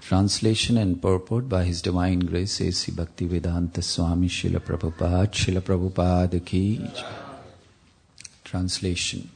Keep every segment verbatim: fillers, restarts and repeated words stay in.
Translation and purport by His Divine Grace A C Bhaktivedanta Swami Srila Prabhupada, Srila Prabhupada Ki Jai. Translation.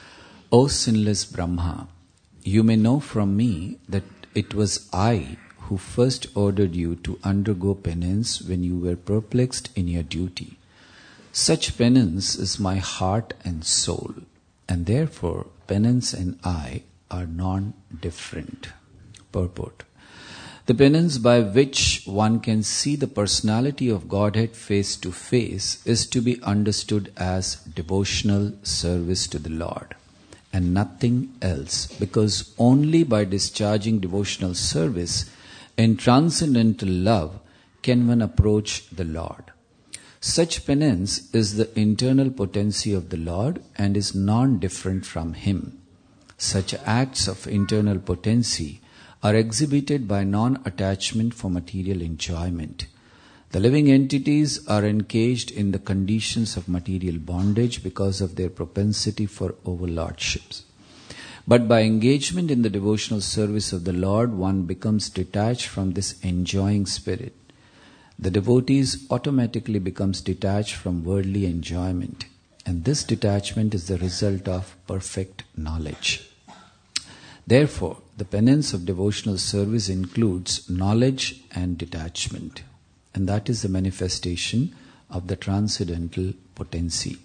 O sinless Brahma, you may know from me that it was I who first ordered you to undergo penance when you were perplexed in your duty. Such penance is my heart and soul, and therefore penance and I are non-different. Purport. The penance by which one can see the personality of Godhead face to face is to be understood as devotional service to the Lord and nothing else, because only by discharging devotional service in transcendental love can one approach the Lord. Such penance is the internal potency of the Lord and is non-different from Him. Such acts of internal potency are exhibited by non-attachment for material enjoyment. The living entities are engaged in the conditions of material bondage because of their propensity for overlordships. But by engagement in the devotional service of the Lord, one becomes detached from this enjoying spirit. The devotees automatically becomes detached from worldly enjoyment, and this detachment is the result of perfect knowledge. Therefore, the penance of devotional service includes knowledge and detachment, and that is the manifestation of the transcendental potency.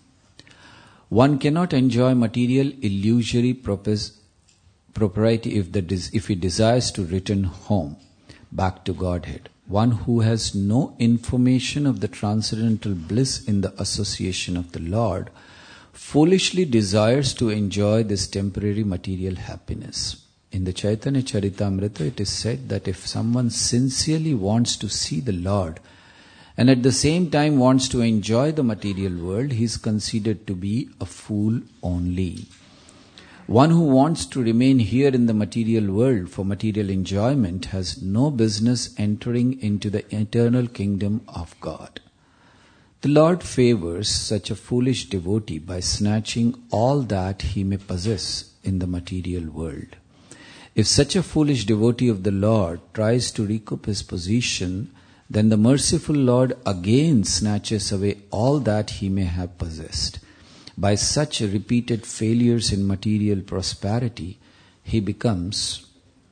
One cannot enjoy material illusory propos- propriety if, the des- if he desires to return home, back to Godhead. One who has no information of the transcendental bliss in the association of the Lord foolishly desires to enjoy this temporary material happiness. In the Chaitanya Charitamrita, it is said that if someone sincerely wants to see the Lord and at the same time wants to enjoy the material world, he is considered to be a fool only. One who wants to remain here in the material world for material enjoyment has no business entering into the eternal kingdom of God. The Lord favors such a foolish devotee by snatching all that he may possess in the material world. If such a foolish devotee of the Lord tries to recoup his position, then the merciful Lord again snatches away all that he may have possessed. By such repeated failures in material prosperity, he becomes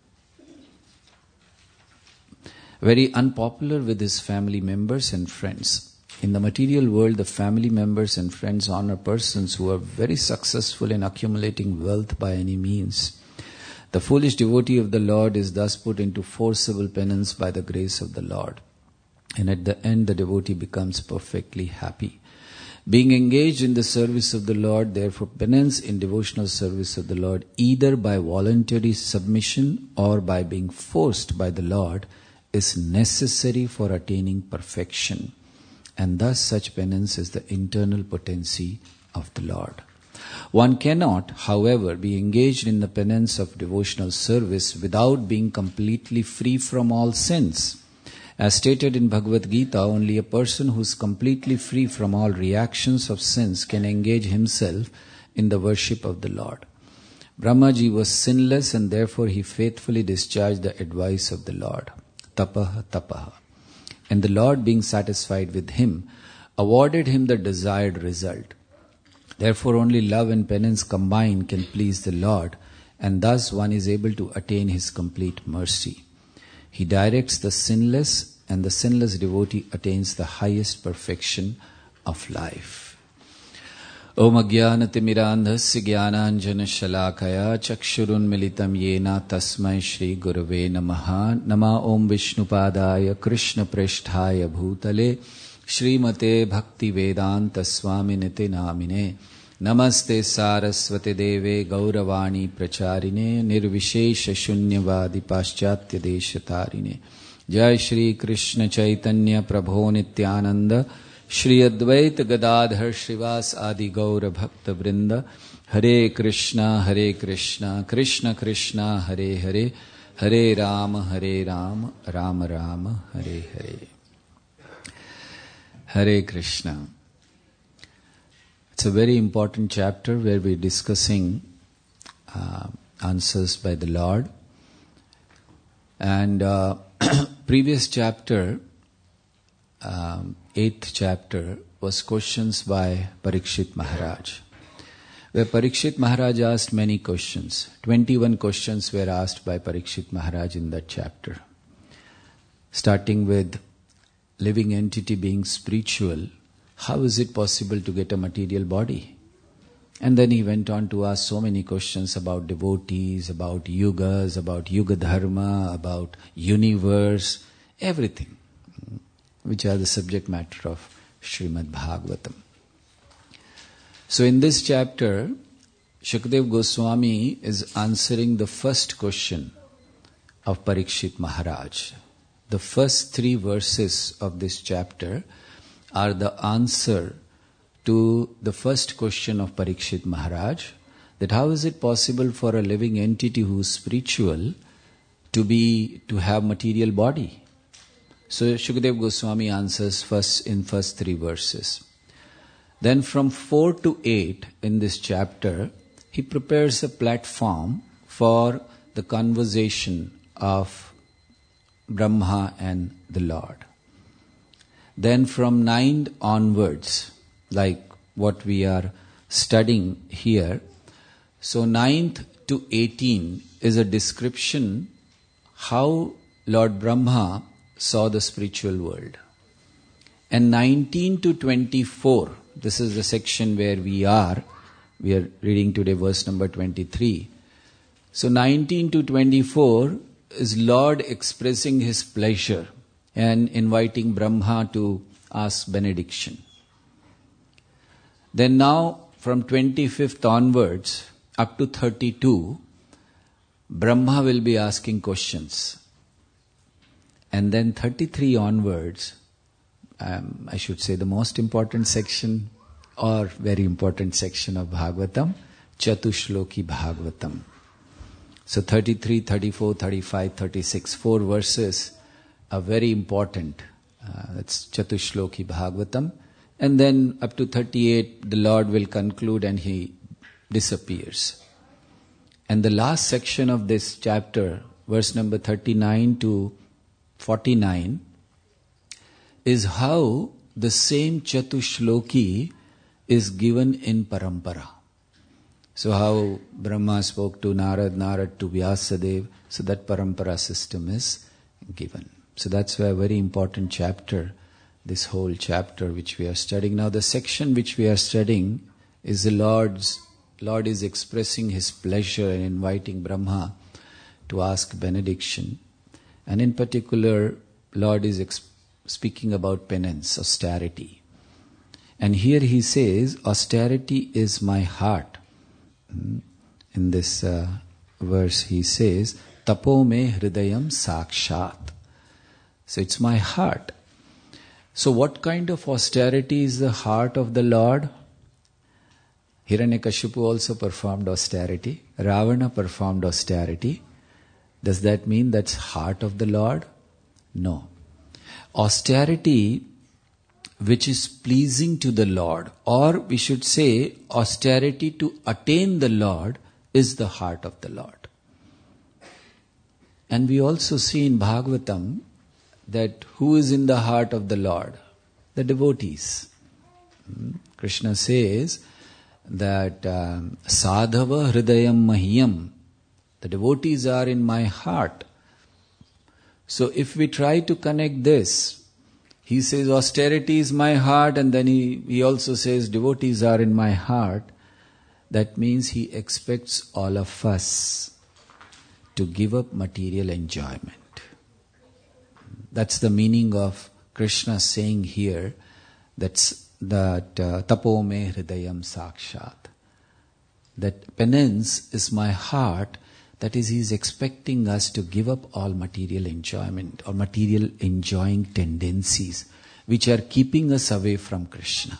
very unpopular with his family members and friends. In the material world, the family members and friends honor persons who are very successful in accumulating wealth by any means. The foolish devotee of the Lord is thus put into forcible penance by the grace of the Lord. And at the end, the devotee becomes perfectly happy. Being engaged in the service of the Lord, therefore penance in devotional service of the Lord, either by voluntary submission or by being forced by the Lord, is necessary for attaining perfection. And thus such penance is the internal potency of the Lord. One cannot, however, be engaged in the penance of devotional service without being completely free from all sins. As stated in Bhagavad Gita, only a person who is completely free from all reactions of sins can engage himself in the worship of the Lord. Brahmaji was sinless and therefore he faithfully discharged the advice of the Lord. Tapaha, tapaha. And the Lord, being satisfied with him, awarded him the desired result. Therefore only love and penance combined can please the Lord, and thus one is able to attain His complete mercy. He directs the sinless, and the sinless devotee attains the highest perfection of life. Om Ajnanatimirandhasya Jnananjana Shalakaya Chakshurun Militam Yena Tasmai Shri Gurave Namaha Nama Om Vishnupadaya Krishna Prishthaya Bhutale Srimate Bhakti Vedanta Swami Niti Namine Namaste Saraswati Deve Gauravani Pracharine Nirvishesha Shunyavadi Paschatya Deshatarine Jai Shri Krishna Chaitanya Prabho Nityananda Shri Advaita Gadadhar Shrivas Adi Gaura Bhakta Vrinda Hare Krishna Hare Krishna Krishna Krishna Hare Hare Hare Rama Hare Rama Rama Rama Hare Hare. Hare Krishna. It's a very important chapter where we're discussing uh, answers by the Lord. And uh, previous chapter, um, eighth chapter, was questions by Parikshit Maharaj, where Parikshit Maharaj asked many questions. twenty-one questions were asked by Parikshit Maharaj in that chapter. Starting with living entity being spiritual, how is it possible to get a material body? And then he went on to ask so many questions about devotees, about yugas, about yuga dharma, about universe, everything, which are the subject matter of Srimad Bhagavatam. So in this chapter, Shukdev Goswami is answering the first question of Parikshit Maharaj. The first three verses of this chapter are the answer to the first question of Parikshit Maharaj, that how is it possible for a living entity who is spiritual to be to have material body? So Shukdev Goswami answers first in first three verses. Then from four to eight in this chapter, he prepares a platform for the conversation of Brahma and the Lord. Then from nine onwards, like what we are studying here, so ninth to eighteen is a description how Lord Brahma saw the spiritual world. And nineteen to twenty-four, this is the section where we are, we are reading today verse number twenty-three. So nineteen to twenty-four is Lord expressing his pleasure and inviting Brahma to ask benediction. Then now from twenty-fifth onwards up to thirty-two, Brahma will be asking questions. And then thirty-three onwards, um, I should say the most important section or very important section of Bhagavatam, Chatushloki Bhagavatam. So thirty-three, thirty-four, thirty-five, thirty-six, four verses are very important. Uh, that's Chatushloki Bhagavatam. And then up to thirty-eight, the Lord will conclude and he disappears. And the last section of this chapter, verse number thirty-nine to forty-nine, is how the same Chatushloki is given in Parampara. So how Brahma spoke to Narad, Narad to Vyasadeva, so that Parampara system is given. So that's why a very important chapter, this whole chapter which we are studying. Now the section which we are studying is the Lord's, Lord is expressing his pleasure and inviting Brahma to ask benediction. And in particular, Lord is exp- speaking about penance, austerity. And here he says, austerity is my heart. In this uh, verse he says, Tapo me hridayam sakshat. So it's my heart. So what kind of austerity is the heart of the Lord? Hiranyakashipu also performed austerity. Ravana performed austerity. Does that mean that's heart of the Lord? No. Austerity which is pleasing to the Lord, or we should say austerity to attain the Lord, is the heart of the Lord. And we also see in Bhagavatam that who is in the heart of the Lord? The devotees. Krishna says that um, Sadhava Hridayam Mahyam, the devotees are in my heart. So if we try to connect this, he says austerity is my heart, and then he, he also says devotees are in my heart. That means he expects all of us to give up material enjoyment. That's the meaning of Krishna saying here that's that uh, tapo me hridayam sakshat. That penance is my heart. That is, he is expecting us to give up all material enjoyment or material enjoying tendencies which are keeping us away from Krishna.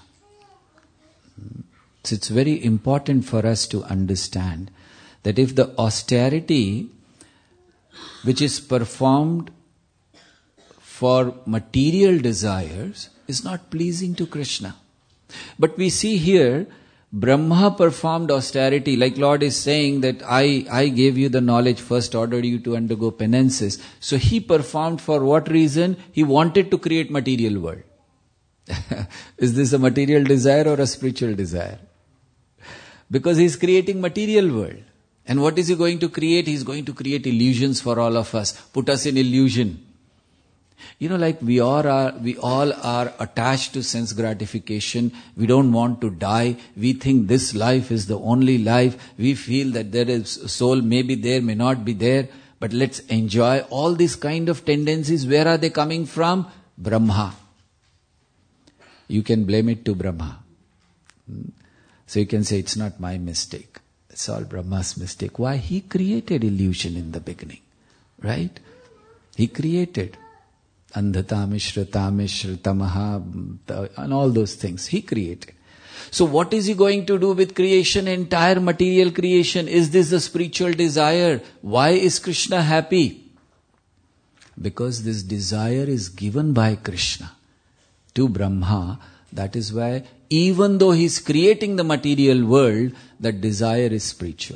So it's very important for us to understand that if the austerity which is performed for material desires is not pleasing to Krishna. But we see here Brahma performed austerity, like Lord is saying that I, I gave you the knowledge, first ordered you to undergo penances. So he performed for what reason? He wanted to create material world. Is this a material desire or a spiritual desire? Because he is creating material world. And what is he going to create? He is going to create illusions for all of us, put us in illusion. You know, like we all are, we all are attached to sense gratification. We don't want to die. We think this life is the only life. We feel that there is a soul, maybe there, may not be there. But let's enjoy all these kind of tendencies. Where are they coming from? Brahma. You can blame it to Brahma. So you can say, it's not my mistake. It's all Brahma's mistake. Why? He created illusion in the beginning. Right? He created Andhatamishratamishratamaha and all those things. He created. So what is he going to do with creation, entire material creation? Is this a spiritual desire? Why is Krishna happy? Because this desire is given by Krishna to Brahma. That is why even though he is creating the material world, that desire is spiritual.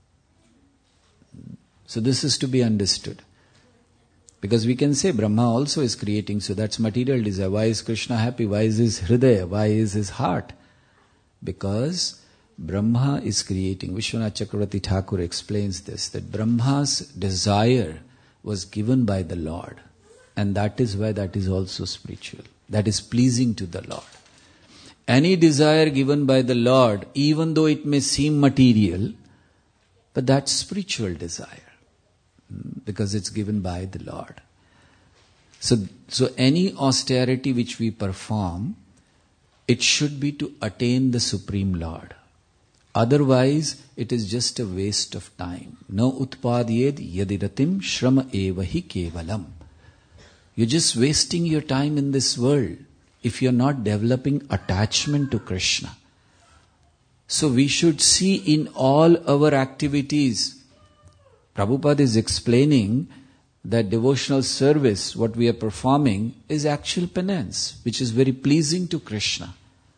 So this is to be understood. Because we can say Brahma also is creating, so that's material desire. Why is Krishna happy? Why is his hridaya? Why is his heart? Because Brahma is creating. Vishwanath Chakravarti Thakur explains this, that Brahma's desire was given by the Lord. And that is why that is also spiritual. That is pleasing to the Lord. Any desire given by the Lord, even though it may seem material, but that's spiritual desire. Because it's given by the Lord. So, so any austerity which we perform, it should be to attain the Supreme Lord. Otherwise, it is just a waste of time. No utpadyed yadiratim shrama evahi kevalam. You're just wasting your time in this world if you're not developing attachment to Krishna. So we should see in all our activities. Prabhupada is explaining that devotional service, what we are performing, is actual penance, which is very pleasing to Krishna.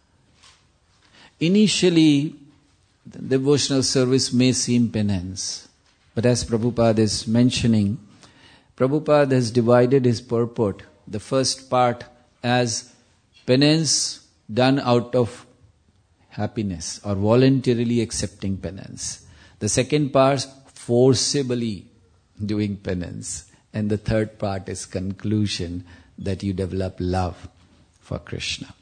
Initially, the devotional service may seem penance, but as Prabhupada is mentioning, Prabhupada has divided his purport, the first part as penance done out of happiness or voluntarily accepting penance. The second part, forcibly doing penance. And the third part is conclusion, that you develop love for Krishna.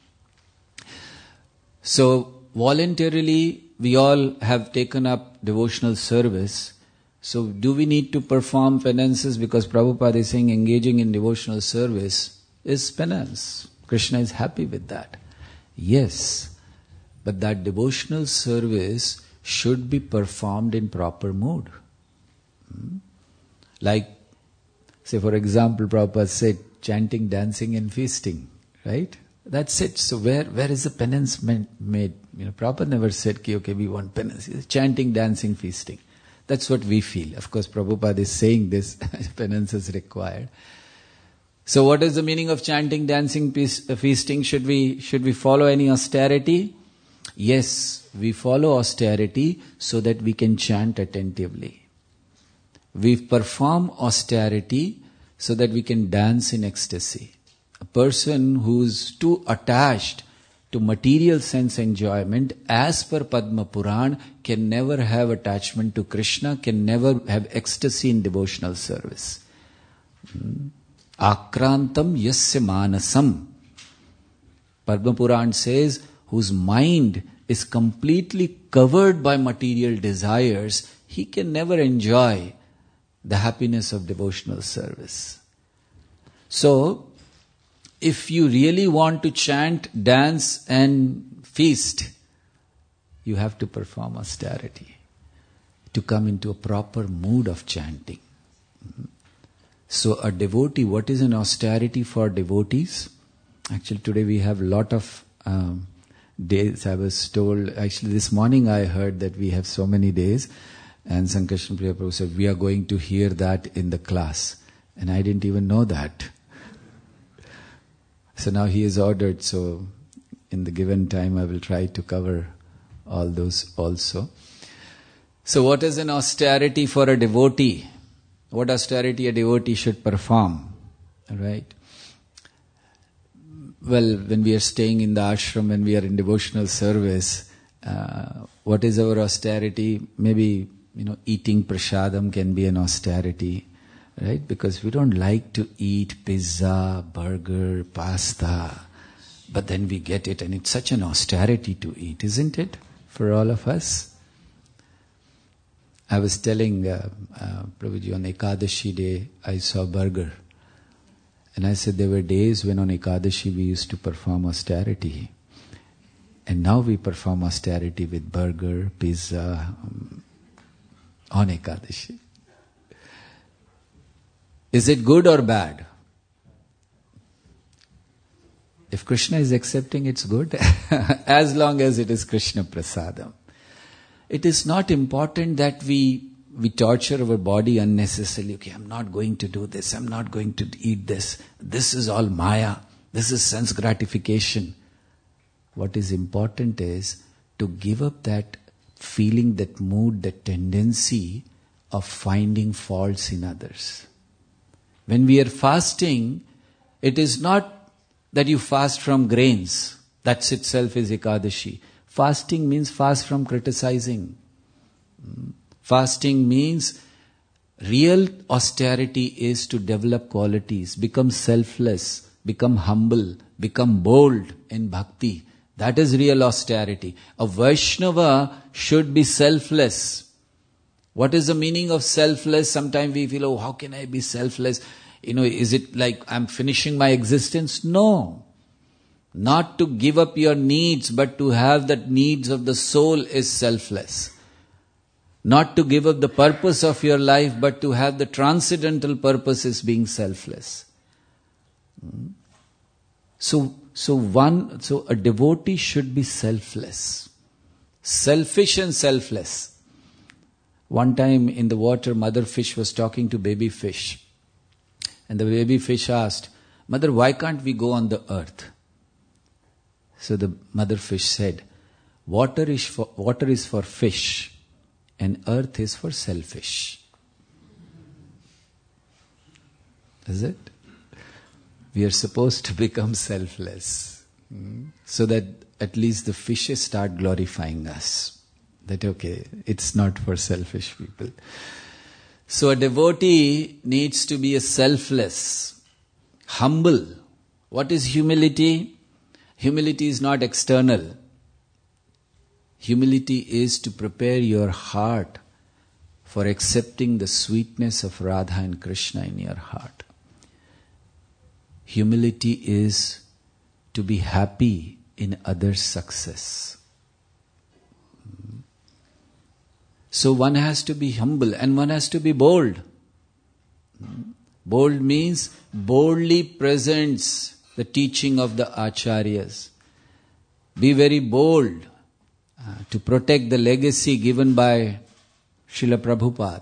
So voluntarily we all have taken up devotional service. So do we need to perform penances? Because Prabhupada is saying engaging in devotional service is penance. Krishna is happy with that. Yes, but that devotional service should be performed in proper mood. Like, say for example, Prabhupada said, chanting, dancing and feasting, right? That's it. So where where is the penance made? You know, Prabhupada never said, okay, we want penance. Chanting, dancing, feasting. That's what we feel. Of course, Prabhupada is saying this, penance is required. So what is the meaning of chanting, dancing, feasting? Should we, should we follow any austerity? Yes, we follow austerity so that we can chant attentively. We perform austerity so that we can dance in ecstasy. A person who's too attached to material sense enjoyment, as per Padma Puran, can never have attachment to Krishna, can never have ecstasy in devotional service. Hmm. Akrantam yasya manasam. Padma Puran says, whose mind is completely covered by material desires, he can never enjoy the happiness of devotional service. So, if you really want to chant, dance and feast, you have to perform austerity to come into a proper mood of chanting. So a devotee, what is an austerity for devotees? Actually today we have a lot of um, days. I was told, actually this morning I heard that we have so many days, and Sankarshan Priya Prabhu said, we are going to hear that in the class. And I didn't even know that. So now he is ordered, so in the given time I will try to cover all those also. So what is an austerity for a devotee? What austerity a devotee should perform? Right? Well, when we are staying in the ashram, when we are in devotional service, uh, what is our austerity? Maybe, you know, eating prasadam can be an austerity, right? Because we don't like to eat pizza, burger, pasta, but then we get it, and it's such an austerity to eat, isn't it, for all of us? I was telling uh, uh, Prabhuji, on Ekadashi day, I saw burger. And I said there were days when on Ekadashi we used to perform austerity. And now we perform austerity with burger, pizza, um, on Ekadashi. Is it good or bad? If Krishna is accepting, it's good. As long as it is Krishna prasadam. It is not important that we we torture our body unnecessarily. Okay, I'm not going to do this. I'm not going to eat this. This is all Maya. This is sense gratification. What is important is to give up that feeling, that mood, that tendency of finding faults in others. When we are fasting, it is not that you fast from grains. That itself is Ekadashi. Fasting means fast from criticizing. Fasting means real austerity is to develop qualities, become selfless, become humble, become bold in bhakti. That is real austerity. A Vaishnava should be selfless. What is the meaning of selfless? Sometimes we feel, oh, how can I be selfless? You know, is it like I'm finishing my existence? No. Not to give up your needs, but to have the needs of the soul is selfless. Not to give up the purpose of your life, but to have the transcendental purpose is being selfless. So, so one, so a devotee should be selfless. Selfish and selfless. One time in the water, mother fish was talking to baby fish. And the baby fish asked, Mother, why can't we go on the earth? So the mother fish said, water is for, water is for fish and earth is for selfish. Is it? We are supposed to become selfless. Hmm? So that at least the fishes start glorifying us. That okay, it's not for selfish people. So a devotee needs to be a selfless, humble. What is humility? Humility is not external. Humility is to prepare your heart for accepting the sweetness of Radha and Krishna in your heart. Humility is to be happy in others' success. So one has to be humble and one has to be bold. Bold means boldly presents the teaching of the acharyas. Be very bold uh, to protect the legacy given by Srila Prabhupada.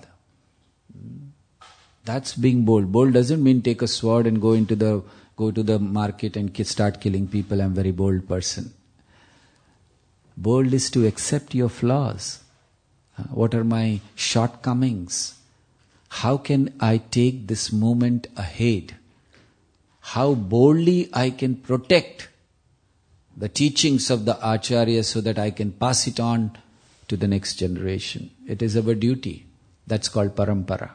That's being bold. Bold doesn't mean take a sword and go into the go to the market and start killing people. I'm a very bold person. Bold is to accept your flaws. Uh, what are my shortcomings? How can I take this movement ahead? How boldly I can protect the teachings of the Acharya so that I can pass it on to the next generation. It is our duty. That's called parampara.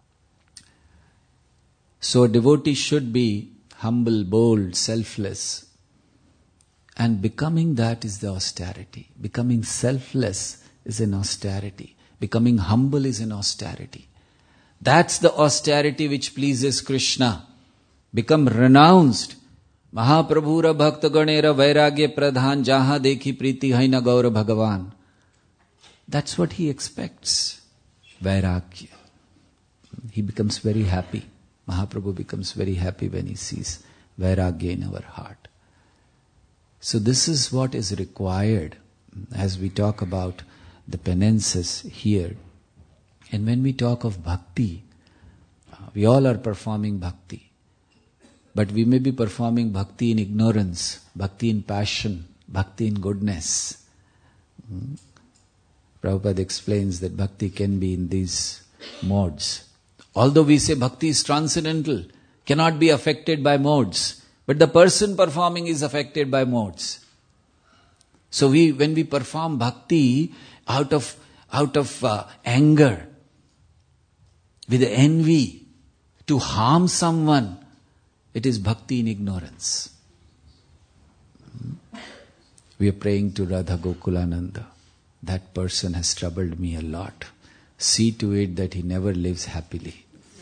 So a devotee should be humble, bold, selfless. And becoming that is the austerity. Becoming selfless is an austerity. Becoming humble is an austerity. That's the austerity which pleases Krishna. Become renounced. Mahaprabhura bhakta ganera vairagya pradhan jaha dekhi priti haina gaura bhagavan. That's what he expects. Vairagya. He becomes very happy. Mahaprabhu becomes very happy when he sees vairagya in our heart. So this is what is required as we talk about the penances here. And when we talk of bhakti, we all are performing bhakti. But we may be performing bhakti in ignorance, bhakti in passion, bhakti in goodness. Hmm? Prabhupada explains that bhakti can be in these modes. Although we say bhakti is transcendental, cannot be affected by modes, but the person performing is affected by modes. So we, when we perform bhakti out of out of uh, anger, with envy, to harm someone, it is bhakti in ignorance. We are praying to Radha Gokulananda. That person has troubled me a lot. See to it that he never lives happily.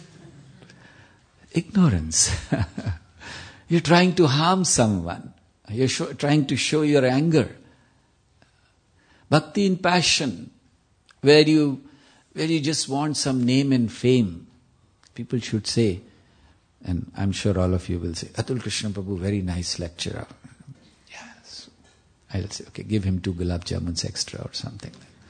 Ignorance. You're trying to harm someone. You're show, trying to show your anger. Bhakti in passion, where you where you just want some name and fame. People should say, and I'm sure all of you will say, Atul Krishna Prabhu, very nice lecturer. Yes. I'll say, okay, give him two gulab jamuns extra or something.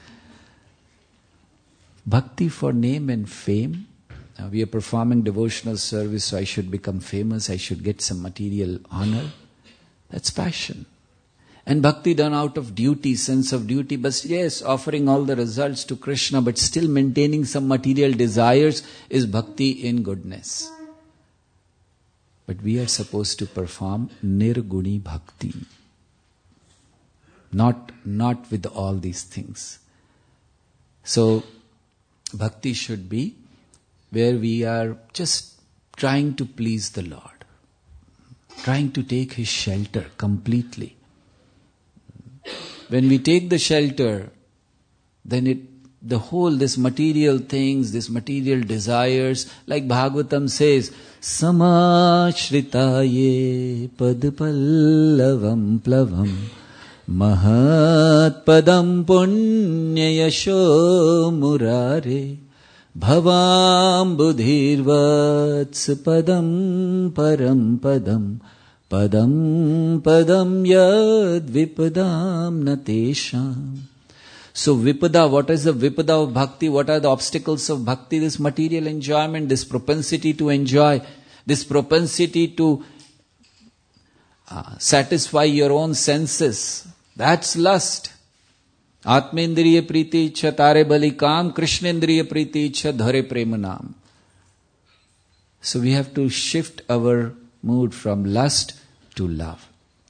Bhakti for name and fame. Now we are performing devotional service, so I should become famous, I should get some material honor. That's passion. And bhakti done out of duty, sense of duty, but yes, offering all the results to Krishna, but still maintaining some material desires is bhakti in goodness. But we are supposed to perform nirguni bhakti. Not, not with all these things. So, bhakti should be where we are just trying to please the Lord. Trying to take His shelter completely. When we take the shelter, then it, the whole, this material things, this material desires, like Bhagavatam says, Samashritaye padpallavam plavam mahat padam punyayasho murare bhavam budhirvats padam param padam Padam padam yad vipadam natesham. So vipada, what is the vipada of bhakti? What are the obstacles of bhakti? This material enjoyment, this propensity to enjoy, this propensity to uh, satisfy your own senses. That's lust. Atmendriya priti ichha tare bali kam, Krishnendriya priti ichha dhare premanam. So we have to shift our mood from lust to love.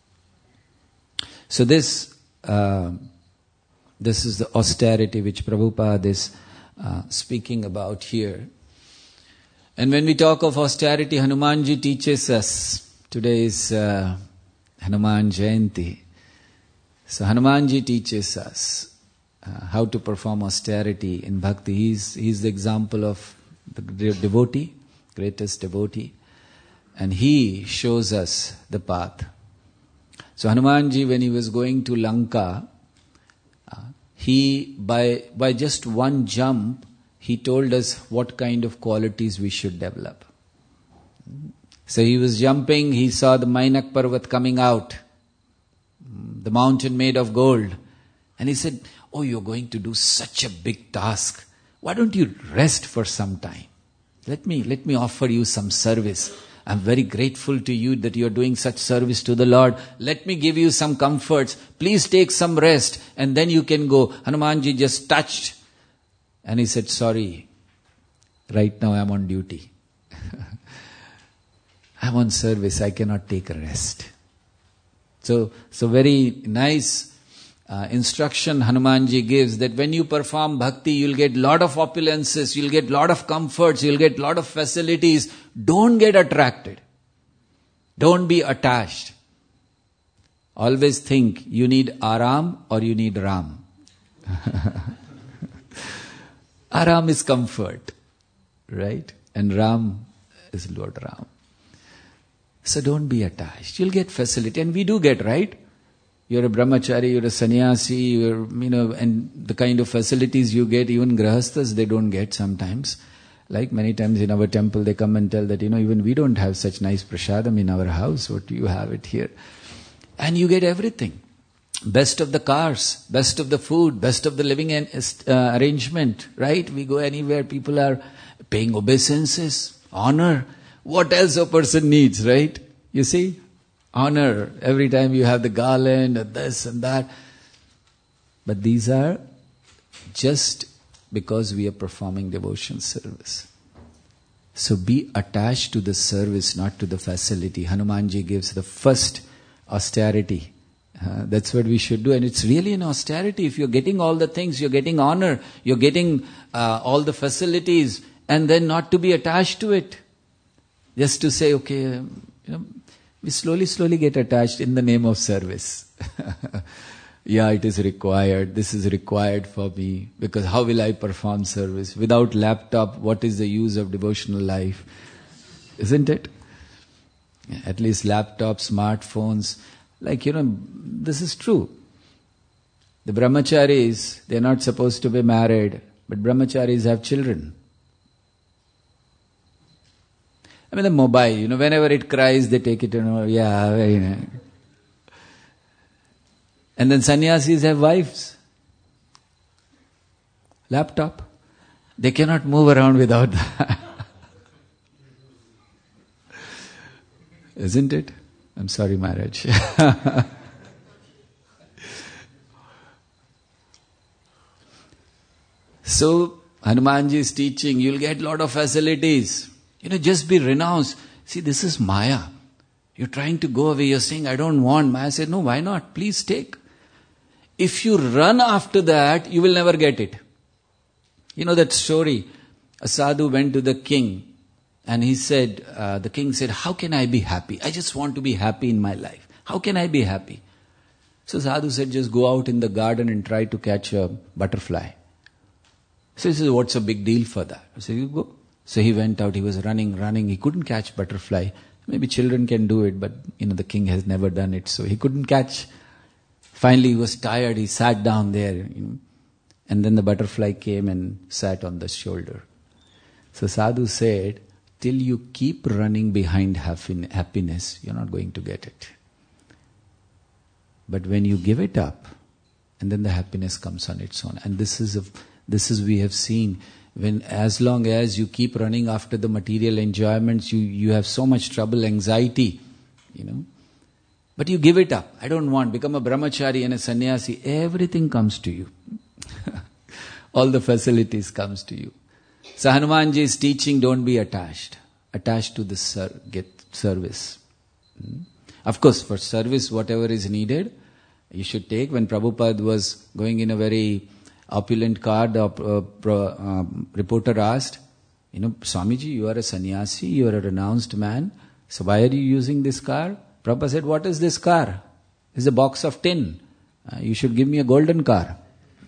So this uh, this is the austerity which Prabhupada is uh, speaking about here. And when we talk of austerity, Hanumanji teaches us. Today is uh, Hanuman Jayanti. So Hanumanji teaches us uh, how to perform austerity in bhakti. He's, he's the example of the devotee, greatest devotee. And he shows us the path. So Hanumanji, when he was going to Lanka, uh, he, by, by just one jump, he told us what kind of qualities we should develop. So he was jumping, he saw the Mainak Parvat coming out, the mountain made of gold. And he said, oh, you're going to do such a big task. Why don't you rest for some time? Let me, let me offer you some service. I'm very grateful to you that you're doing such service to the Lord. Let me give you some comforts. Please take some rest and then you can go. Hanumanji just touched and he said, sorry, right now I'm on duty. I'm on service, I cannot take a rest. So, so very nice uh, instruction Hanumanji gives that when you perform bhakti, you'll get lot of opulences, you'll get lot of comforts, you'll get lot of facilities. Don't get attracted. Don't be attached. Always think you need Aram or you need Ram. Aram is comfort, right? And Ram is Lord Ram. So don't be attached. You'll get facility. And we do get, right? You're a brahmachari, you're a sannyasi, you're, you know, and the kind of facilities you get, even grahasthas, they don't get sometimes. Like many times in our temple, they come and tell that, you know, even we don't have such nice prasadam in our house. What do you have it here? And you get everything. Best of the cars, best of the food, best of the living uh, arrangement, right? We go anywhere, people are paying obeisances, honor. What else a person needs, right? You see? Honor. Every time you have the garland and this and that. But these are just because we are performing devotion service. So be attached to the service, not to the facility. Hanumanji gives the first austerity. Uh, that's what we should do. And it's really an austerity. If you're getting all the things, you're getting honor, you're getting uh, all the facilities, and then not to be attached to it. Just to say, okay, um, you know, we slowly, slowly get attached in the name of service. Yeah, it is required. This is required for me. Because how will I perform service? Without laptop, what is the use of devotional life? Isn't it? At least laptops, smartphones. Like, you know, this is true. The brahmacharis, they're not supposed to be married. But brahmacharis have children. I mean, the mobile, you know, whenever it cries, they take it, you know, yeah, very nice. And then sannyasis have wives. Laptop. They cannot move around without that. Isn't it? I'm sorry, Maharaj. So, Hanumanji is teaching, you'll get a lot of facilities. You know, just be renounced. See, this is Maya. You're trying to go away. You're saying, I don't want. Maya said, no, why not? Please take. If you run after that, you will never get it. You know that story. A sadhu went to the king and he said, uh, the king said, how can I be happy? I just want to be happy in my life. How can I be happy? So sadhu said, just go out in the garden and try to catch a butterfly. So he said, what's a big deal for that? I said, you go. So he went out, he was running, running. He couldn't catch butterfly. Maybe children can do it, but you know the king has never done it, so he couldn't catch. Finally, he was tired. He sat down there, you know, and then the butterfly came and sat on the shoulder. So Sadhu said, till you keep running behind happiness, you're not going to get it. But when you give it up, and then the happiness comes on its own. And this is a, this is we have seen. When as long as you keep running after the material enjoyments, you, you have so much trouble, anxiety, you know. But you give it up. I don't want. Become a brahmachari and a sannyasi. Everything comes to you. All the facilities comes to you. So Hanumanji is teaching, don't be attached. Attached to the ser- get service. Hmm? Of course, for service, whatever is needed, you should take. When Prabhupada was going in a very opulent car, the uh, pro, uh, reporter asked, you know, Swamiji, you are a sannyasi, you are a renounced man, so why are you using this car? Prabhupada said, what is this car? It's a box of tin. Uh, you should give me a golden car.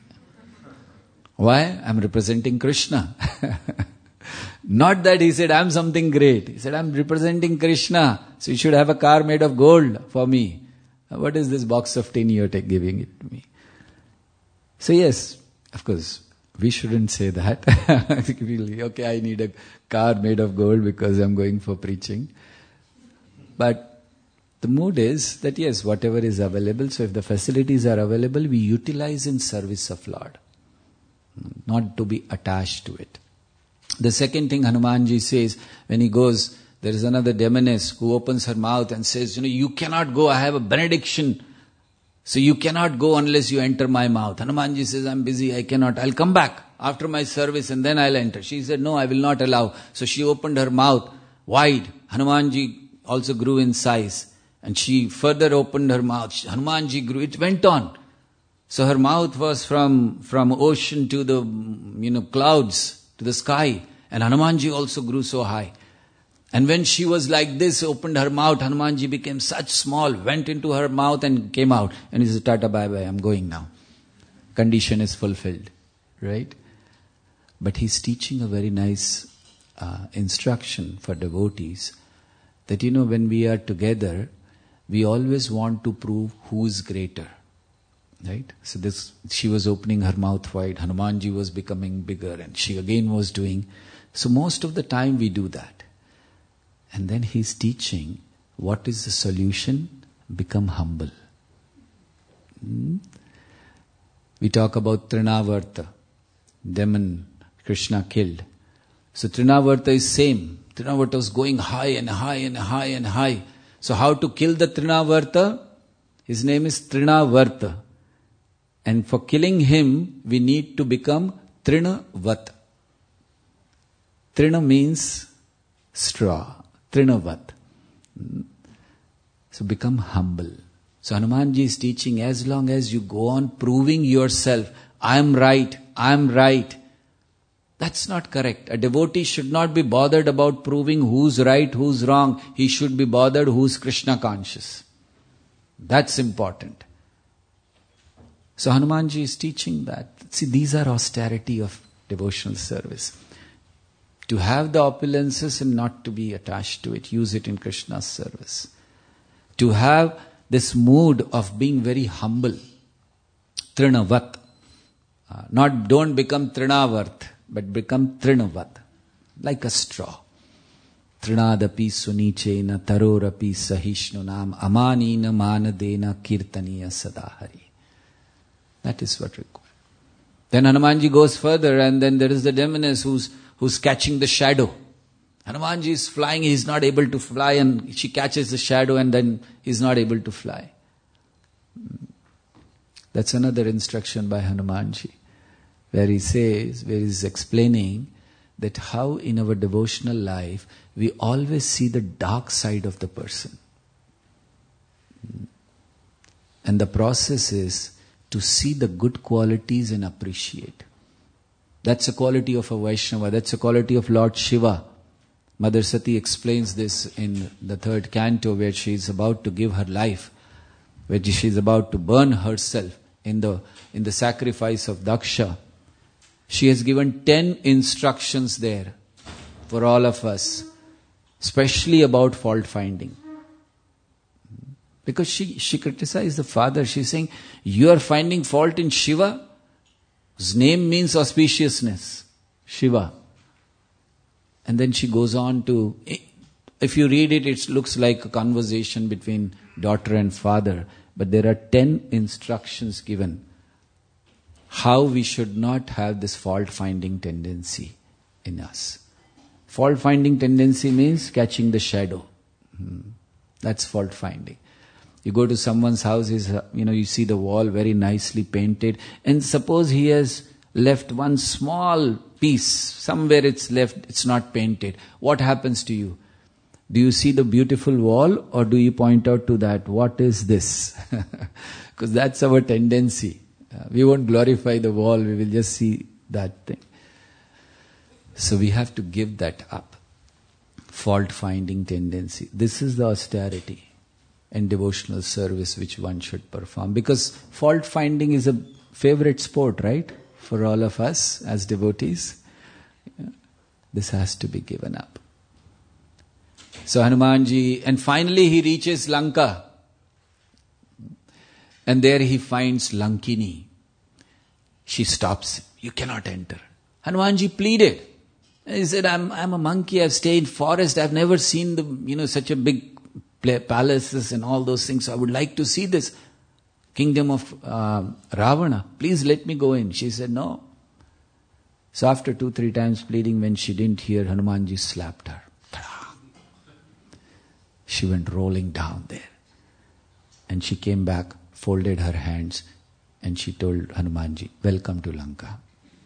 Why? I'm representing Krishna. Not that he said, I'm something great. He said, I'm representing Krishna, so you should have a car made of gold for me. Uh, what is this box of tin you're t- giving it to me? So yes, of course, we shouldn't say that. Okay, I need a car made of gold because I'm going for preaching. But the mood is that yes, whatever is available, so if the facilities are available, we utilize in service of Lord. Not to be attached to it. The second thing Hanumanji says, when he goes, there is another demoness who opens her mouth and says, you know, you cannot go, I have a benediction. So you cannot go unless you enter my mouth. Hanumanji says, I'm busy, I cannot. I'll come back after my service and then I'll enter. She said, no, I will not allow. So she opened her mouth wide. Hanumanji also grew in size. And she further opened her mouth. Hanumanji grew. It went on. So her mouth was from, from ocean to the, you know, clouds, to the sky. And Hanumanji also grew so high. And when she was like this, opened her mouth, Hanumanji became such small, went into her mouth and came out. And he said, Tata, bye bye, I'm going now. Condition is fulfilled. Right? But he's teaching a very nice uh, instruction for devotees. That, you know, when we are together, we always want to prove who is greater. Right? So this, she was opening her mouth wide, Hanumanji was becoming bigger, and she again was doing. So most of the time we do that. And then he's teaching, what is the solution? Become humble. Hmm? We talk about Trinavarta, demon Krishna killed. So Trinavarta is same. Trinavarta was going high and high and high and high. So how to kill the Trinavarta? His name is Trinavarta. And for killing him, we need to become Trinavat. Trina means straw. Trinavat. So become humble. So Hanumanji is teaching, as long as you go on proving yourself, I am right, I am right. That's not correct. A devotee should not be bothered about proving who's right, who's wrong. He should be bothered who's Krishna conscious. That's important. So Hanumanji is teaching that. See, these are austerity of devotional service. To have the opulences and not to be attached to it. Use it in Krishna's service. To have this mood of being very humble. Trinavat. Uh, not, don't become Trinavat, but become Trinavat. Like a straw. Trinadapi sunichena tarorapi sahishnunam amanina manadena kirtaniya sadahari. That is what required. Then Hanumanji goes further, and then there is the demoness who's who's catching the shadow. Hanumanji is flying, he is not able to fly, and she catches the shadow and then he is not able to fly. That's another instruction by Hanumanji, where he says, where he is explaining that how in our devotional life we always see the dark side of the person. And the process is to see the good qualities and appreciate. That's a quality of a Vaishnava. That's a quality of Lord Shiva. Mother Sati explains this in the third canto, where she is about to give her life, where she is about to burn herself in the, in the sacrifice of Daksha. She has given ten instructions there for all of us, especially about fault finding. Because she, she criticized the father. She's saying, you are finding fault in Shiva? His name means auspiciousness. Shiva. And then she goes on to, if you read it, it looks like a conversation between daughter and father. But there are ten instructions given. How we should not have this fault-finding tendency in us. Fault-finding tendency means catching the shadow. Hmm. That's fault-finding. You go to someone's house, is you know, you see the wall very nicely painted, and suppose he has left one small piece, somewhere it's left, it's not painted. What happens to you? Do you see the beautiful wall, or do you point out to that, what is this? Because that's our tendency. Uh, we won't glorify the wall, we will just see that thing. So we have to give that up. Fault-finding tendency. This is the austerity and devotional service which one should perform. Because fault-finding is a favorite sport, right? For all of us as devotees. Yeah. This has to be given up. So Hanumanji, and finally he reaches Lanka. And there he finds Lankini. She stops him. You cannot enter. Hanumanji pleaded. He said, I'm, I'm a monkey, I've stayed in forest, I've never seen the, you know, such a big palaces and all those things. So I would like to see this kingdom of uh, Ravana. Please let me go in. She said, no. So after two, three times pleading, when she didn't hear, Hanumanji slapped her. She went rolling down there. And she came back, folded her hands, and she told Hanumanji, welcome to Lanka.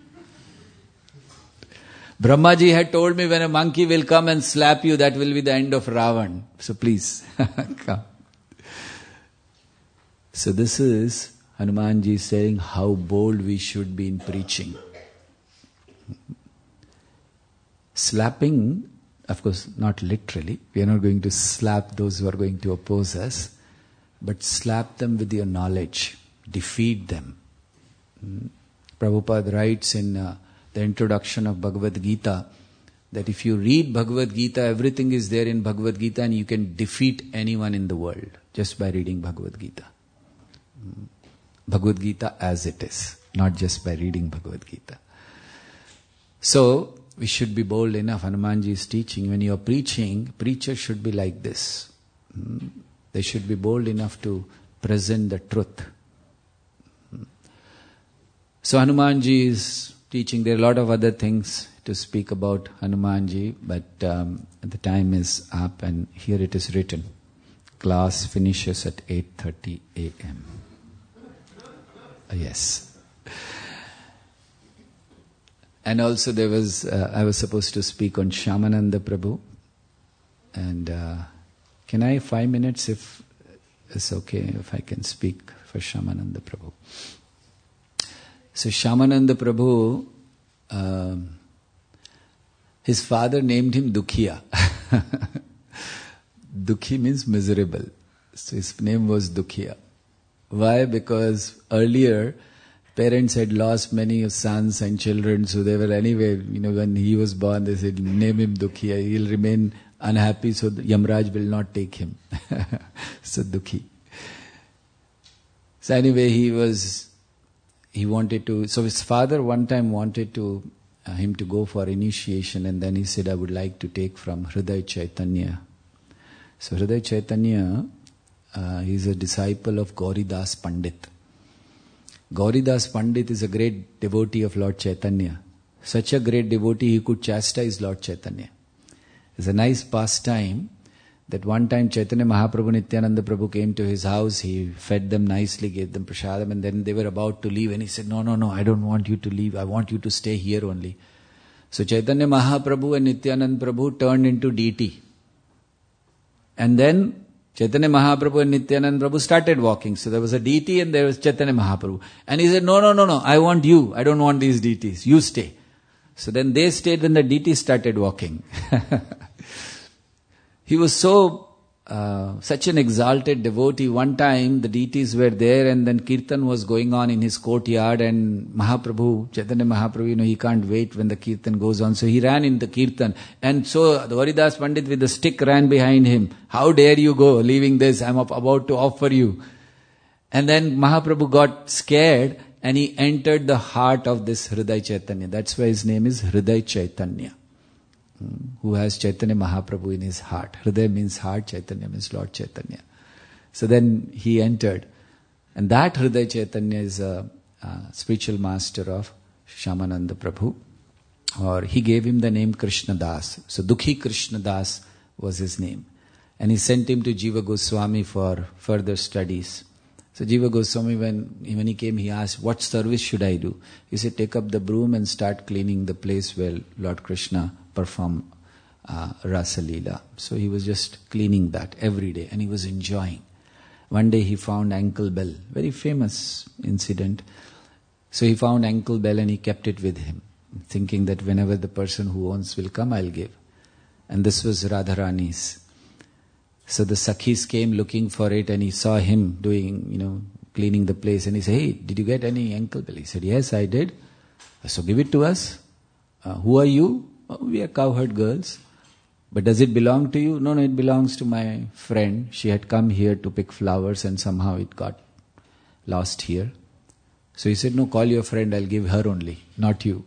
Brahmaji had told me, when a monkey will come and slap you, that will be the end of Ravan. So please, come. So this is Hanumanji saying how bold we should be in preaching. Slapping, of course, not literally. We are not going to slap those who are going to oppose us. But slap them with your knowledge. Defeat them. Hmm. Prabhupada writes in uh, the introduction of Bhagavad Gita that if you read Bhagavad Gita, everything is there in Bhagavad Gita and you can defeat anyone in the world just by reading Bhagavad Gita. Hmm. Bhagavad Gita as it is, not just by reading Bhagavad Gita. So, we should be bold enough. Hanumanji is teaching, when you are preaching, preachers should be like this. Hmm. They should be bold enough to present the truth. So Hanumanji is teaching. There are a lot of other things to speak about Hanumanji, but um, the time is up and here it is written. Class finishes at eight thirty a.m. Yes. And also there was, uh, I was supposed to speak on Shyamananda Prabhu. And uh, can I have five minutes if it's okay, if I can speak for Shyamananda Prabhu? So Shyamananda Prabhu, uh, his father named him Dukhiya. Dukhi means miserable. So his name was Dukhiya. Why? Because earlier parents had lost many sons and children, so they were anyway, you know, when he was born, they said, name him Dukhiya. He'll remain unhappy, so Yamraj will not take him. So Dukhi. So anyway, he was, he wanted to, so his father one time wanted to, uh, him to go for initiation, and then he said, I would like to take from Hriday Chaitanya. So Hriday Chaitanya, uh, he's a disciple of Gauridas Pandit. Gauridas Pandit is a great devotee of Lord Chaitanya. Such a great devotee, he could chastise Lord Chaitanya. It's a nice pastime that one time Chaitanya Mahaprabhu, Nityananda Prabhu came to his house, he fed them nicely, gave them prasadam, and then they were about to leave, and he said, no, no, no, I don't want you to leave, I want you to stay here only. So Chaitanya Mahaprabhu and Nityananda Prabhu turned into deity. And then Chaitanya Mahaprabhu and Nityananda Prabhu started walking. So there was a deity and there was Chaitanya Mahaprabhu. And he said, no, no, no, no, I want you. I don't want these deities. You stay. So then they stayed and the deity started walking. He was so, uh, such an exalted devotee. One time the deities were there and then Kirtan was going on in his courtyard, and Mahaprabhu, Chaitanya Mahaprabhu, you know, he can't wait when the Kirtan goes on. So he ran in the Kirtan. And so the Gauridas Pandit with the stick ran behind him. How dare you go, leaving this, I'm about to offer you. And then Mahaprabhu got scared and he entered the heart of this Hriday Chaitanya. That's why his name is Hriday Chaitanya, who has Chaitanya Mahaprabhu in his heart. Hriday means heart, Chaitanya means Lord Chaitanya. So then he entered. And that Hriday Chaitanya is a, a spiritual master of Shyamananda Prabhu. Or he gave him the name Krishna Das. So Dukhi Krishna Das was his name. And he sent him to Jiva Goswami for further studies. So Jiva Goswami, when, when he came, he asked, what service should I do? He said, take up the broom and start cleaning the place where Lord Krishna performed uh, Rasa Leela. So he was just cleaning that every day and he was enjoying. One day he found ankle bell, very famous incident. So he found ankle bell and he kept it with him, thinking that whenever the person who owns will come, I'll give. And this was Radharani's. So the Sakhis came looking for it and he saw him doing, you know, cleaning the place. And he said, hey, did you get any ankle bell? He said, yes, I did. So give it to us. Uh, who are you? Oh, we are cowherd girls. But does it belong to you? No, no, it belongs to my friend. She had come here to pick flowers and somehow it got lost here. So he said, no, call your friend, I'll give her only, not you.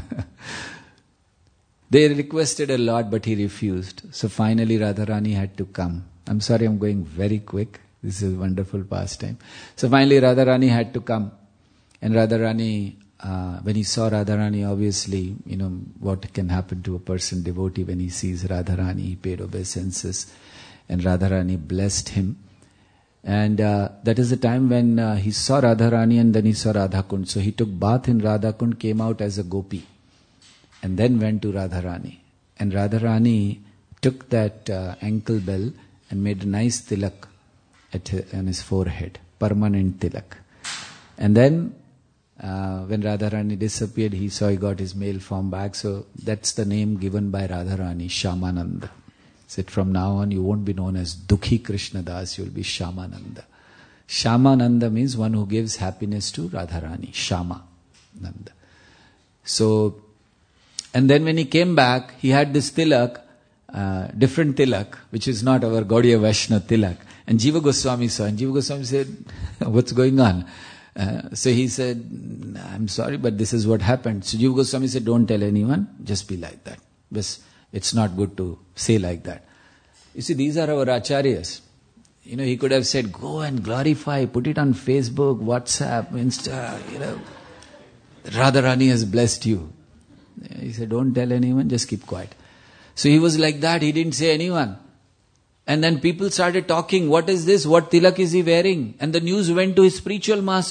They requested a lot, but he refused. So finally Radharani had to come. I'm sorry, I'm going very quick. This is a wonderful pastime. So finally Radharani had to come. And Radharani, uh, when he saw Radharani, obviously, you know, what can happen to a person, devotee, when he sees Radharani, he paid obeisances. And Radharani blessed him. And uh, that is the time when uh, he saw Radharani and then he saw Radhakund. So he took bath in Radhakund, came out as a gopi. And then went to Radharani. And Radharani took that uh, ankle bell and made a nice tilak at his, on his forehead. Permanent tilak. And then uh, when Radharani disappeared, he saw he got his male form back. So that's the name given by Radharani, Shyamananda. Said from now on you won't be known as Dukhi Krishna Das, you will be Shyamananda. Shyamananda means one who gives happiness to Radharani. Shama Nanda. So, and then when he came back, he had this tilak, uh, different tilak, which is not our Gaudiya Vaishnava tilak. And Jiva Goswami saw, and Jiva Goswami said, what's going on? Uh, so he said, I'm sorry, but this is what happened. So Jiva Goswami said, don't tell anyone, just be like that. Just, it's not good to say like that. You see, these are our acharyas. You know, he could have said, go and glorify, put it on Facebook, WhatsApp, Insta, you know. Radharani has blessed you. He said, don't tell anyone, just keep quiet. So he was like that, he didn't say anyone. And then people started talking, what is this? What tilak is he wearing? And the news went to his spiritual master.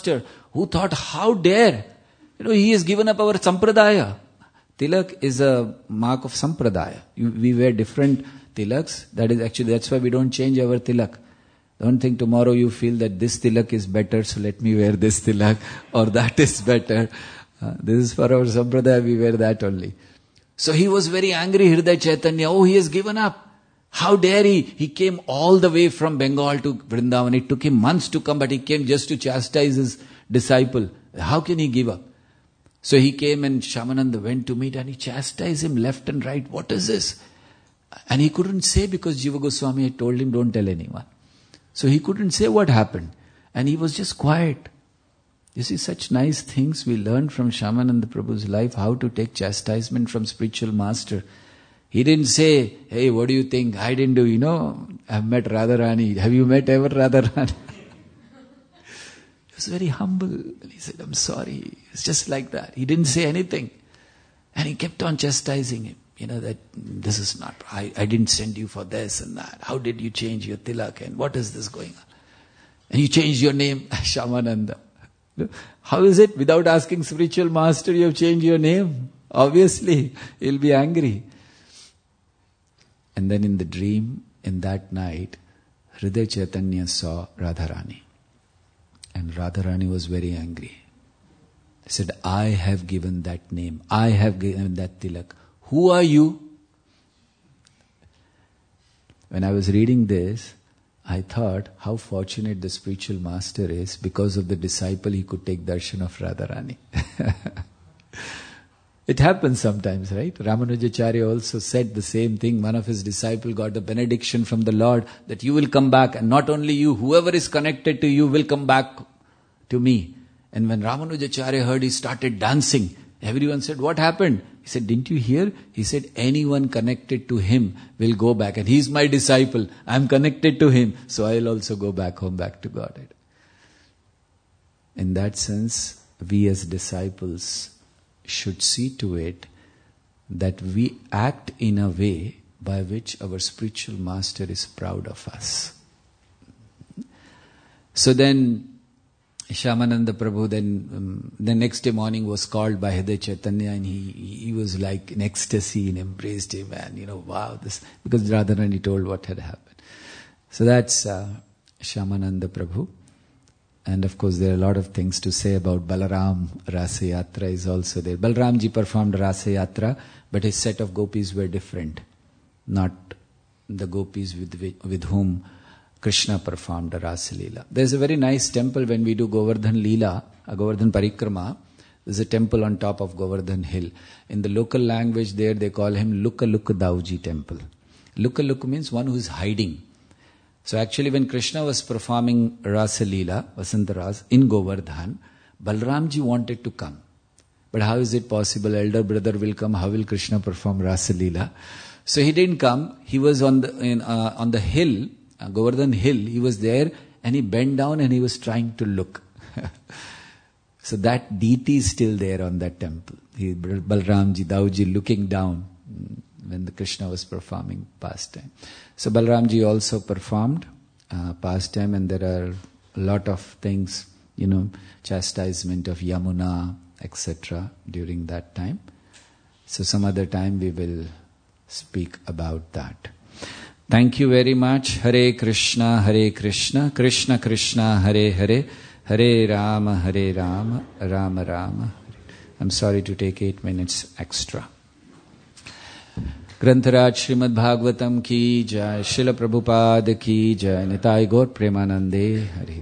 who thought, how dare? You know, he has given up our sampradaya. Tilak is a mark of sampradaya. You, we wear different tilaks. That is actually, that's why we don't change our tilak. Don't think tomorrow you feel that this tilak is better, so let me wear this tilak, or that is better. Uh, this is for our sampradaya, we wear that only. So he was very angry, Hridaya Chaitanya. Oh, he has given up. How dare he? He came all the way from Bengal to Vrindavan. It took him months to come, but he came just to chastise his disciple. How can he give up? So he came and Shyamananda went to meet and he chastised him left and right. What is this? And he couldn't say because Jiva Goswami had told him, don't tell anyone. So he couldn't say what happened. And he was just quiet. You see, such nice things we learned from Shyamananda Prabhu's life, how to take chastisement from spiritual master. He didn't say, hey, what do you think? I didn't do, you know, I've met Radharani. Have you met ever Radharani? He was very humble. He said, I'm sorry. It's just like that. He didn't say anything. And he kept on chastising him. You know, that this is not, I, I didn't send you for this and that. How did you change your tilak? And what is this going on? And you changed your name, Shyamananda. How is it? Without asking spiritual master, you have changed your name. Obviously, he'll be angry. And then in the dream, in that night, Hridaya Chaitanya saw Radharani. And Radharani was very angry. He said, I have given that name. I have given that tilak. Who are you? When I was reading this, I thought how fortunate the spiritual master is. Because of the disciple, he could take darshan of Radharani. It happens sometimes, right? Ramanujacharya also said the same thing. One of his disciples got the benediction from the Lord that you will come back, and not only you, whoever is connected to you will come back to me. And when Ramanujacharya heard, he started dancing. Everyone said, what happened? He said, didn't you hear? He said, anyone connected to him will go back. And he's my disciple. I'm connected to him. So I'll also go back home, back to Godhead. In that sense, we as disciples should see to it that we act in a way by which our spiritual master is proud of us. So then, Shyamananda Prabhu then, um, the next day morning was called by Hridaya Chaitanya, and he he was like in ecstasy and embraced him, and you know, wow, this, because Radharani told what had happened. So that's uh, Shyamananda Prabhu. And of course there are a lot of things to say about Balaram. Rasa Yatra is also there. Balaramji performed Rasa Yatra, but his set of gopis were different. Not the gopis with, with whom Krishna performed the Rasa Leela. There's a very nice temple when we do Govardhan Leela, a Govardhan Parikrama. There's a temple on top of Govardhan Hill. In the local language there they call him Luka Luka Dauji temple. Luka Luka means one who is hiding. So actually when Krishna was performing Rasa Leela, Vasanta Ras, in Govardhan, Balramji wanted to come. But how is it possible? Elder brother will come, how will Krishna perform Rasa Leela? So he didn't come. He was on the in, uh, on the hill, uh, Govardhan Hill. He was there and he bent down and he was trying to look. So that deity is still there on that temple. He, Balramji, Dauji looking down when the Krishna was performing pastime. So Balramji also performed uh, pastime, and there are a lot of things, you know, chastisement of Yamuna, et cetera during that time. So some other time we will speak about that. Thank you very much. Hare Krishna, Hare Krishna, Krishna Krishna, Hare Hare, Hare Rama, Hare Rama, Rama Rama. I'm sorry to take eight minutes extra. ग्रंथराज Shrimad Bhagavatam की जय, श्रील प्रभुपाद की जय, निताय गौर प्रेमानंदे हरि।